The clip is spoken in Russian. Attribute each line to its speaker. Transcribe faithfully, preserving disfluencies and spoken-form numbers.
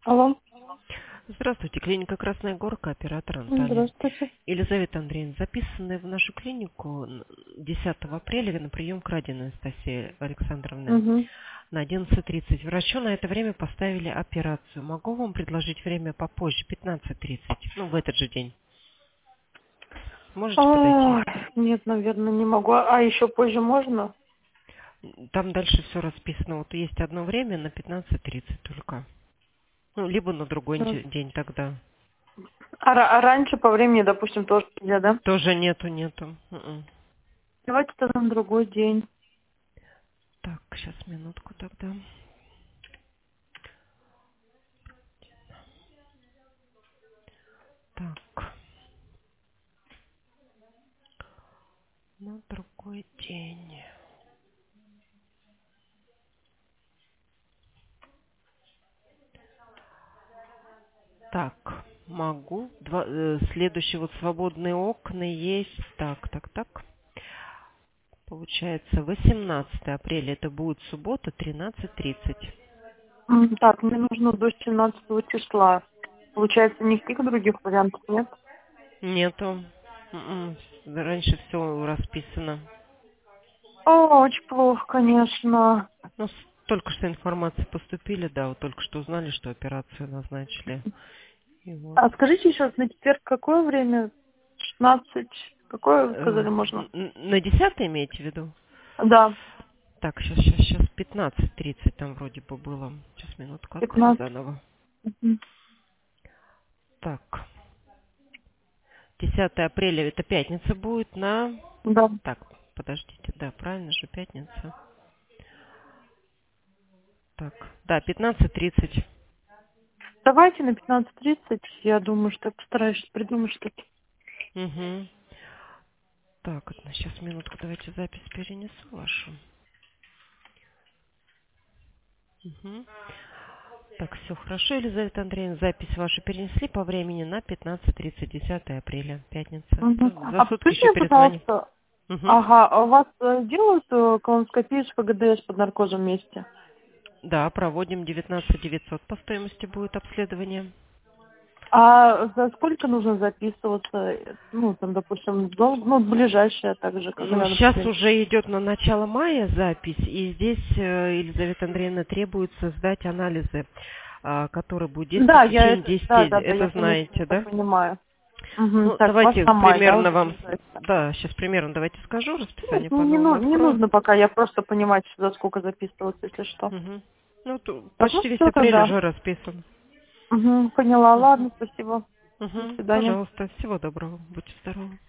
Speaker 1: Алло.
Speaker 2: Здравствуйте, клиника Красная Горка, оператор Анталия.
Speaker 1: Здравствуйте.
Speaker 2: Елизавета Андреевна, записаны в нашу клинику десятого апреля на прием к Радиной Анастасии Александровны
Speaker 1: Угу.
Speaker 2: на одиннадцать тридцать. Врачу на это время поставили операцию. Могу вам предложить время попозже, пятнадцать тридцать, ну, в этот же день. Сможете
Speaker 1: Ой,
Speaker 2: подойти?
Speaker 1: нет, наверное, не могу. А еще позже можно?
Speaker 2: Там дальше все расписано. Вот есть одно время на пятнадцать тридцать только. Ну, либо на другой
Speaker 1: Да.
Speaker 2: де- день тогда.
Speaker 1: А, ра- а раньше по времени, допустим, тоже нельзя, да?
Speaker 2: Тоже нету, нету. М-м.
Speaker 1: Давайте тогда на другой день.
Speaker 2: Так, сейчас минутку тогда. Так, на другой день. Так, могу. Два, э, следующие вот свободные окна есть. Так, так, так. Получается, восемнадцатое апреля, это будет суббота, тринадцать тридцать.
Speaker 1: М, Так, мне нужно до семнадцатого числа. Получается, никаких других вариантов нет?
Speaker 2: Нету. М-м, Раньше все расписано.
Speaker 1: О, очень плохо, конечно.
Speaker 2: Ну, с- только что информация поступили, да, вот только что узнали, что операцию назначили. И вот.
Speaker 1: А скажите еще раз, на четверг какое время? шестнадцать. Какое, вы
Speaker 2: Э,
Speaker 1: сказали, можно?
Speaker 2: н- н- На десятое имеете в виду?
Speaker 1: Да,
Speaker 2: Так, сейчас, сейчас, сейчас, пятнадцать тридцать там вроде бы было. Сейчас, минутку, открою
Speaker 1: пятнадцать.
Speaker 2: заново.
Speaker 1: Мгм.
Speaker 2: Так, десятое апреля, это пятница будет на...
Speaker 1: Да.
Speaker 2: Так, подождите, да, правильно же, пятница. Так, да, пятнадцать тридцать.
Speaker 1: Давайте на пятнадцать тридцать. Я думаю, что постараюсь придумать что-то.
Speaker 2: Угу. Так, вот, сейчас, минутку, давайте запись перенесу вашу. Угу. Так, все хорошо, Елизавета Андреевна, запись вашу перенесли по времени на пятнадцать тридцать, десятое апреля, пятница.
Speaker 1: Мгм.
Speaker 2: То За
Speaker 1: А
Speaker 2: сутки
Speaker 1: подскажите
Speaker 2: еще
Speaker 1: мне,
Speaker 2: перезвоним.
Speaker 1: пожалуйста,
Speaker 2: Угу.
Speaker 1: ага, а у вас э, делают э, колоноскопию с ПГДС под наркозом вместе?
Speaker 2: Да, проводим девятнадцать девятьсот по стоимости будет обследование.
Speaker 1: А за сколько нужно записываться? э, Ну, там, допустим, до- ну, ближайшее также,
Speaker 2: Ну,
Speaker 1: когда,
Speaker 2: сейчас
Speaker 1: например.
Speaker 2: уже идет на начало мая запись, и здесь, э, Елизавета Андреевна, требуется сдать анализы, а, которые будут
Speaker 1: Да,
Speaker 2: действовать в
Speaker 1: я
Speaker 2: течение
Speaker 1: это,
Speaker 2: десяти.
Speaker 1: да, да, да, я
Speaker 2: Это
Speaker 1: пони-
Speaker 2: знаете,
Speaker 1: я
Speaker 2: да?
Speaker 1: понимаю. Мгм.
Speaker 2: Ну,
Speaker 1: Так, у вас
Speaker 2: давайте
Speaker 1: на май, да,
Speaker 2: примерно
Speaker 1: уже
Speaker 2: вам...
Speaker 1: получается?
Speaker 2: Да, сейчас примерно давайте скажу,
Speaker 1: Нет,
Speaker 2: расписание
Speaker 1: не, не,
Speaker 2: по-новому
Speaker 1: ну- не
Speaker 2: открою.
Speaker 1: нужно пока, я просто понимать, за сколько записываться, если что.
Speaker 2: Мгм. Ну, то
Speaker 1: Так, ну,
Speaker 2: почти весь
Speaker 1: все
Speaker 2: апрель
Speaker 1: тогда.
Speaker 2: уже расписан.
Speaker 1: Угу, поняла,
Speaker 2: Мгм.
Speaker 1: ладно, спасибо. До
Speaker 2: Мгм.
Speaker 1: свидания.
Speaker 2: Пожалуйста, всего доброго, будьте здоровы.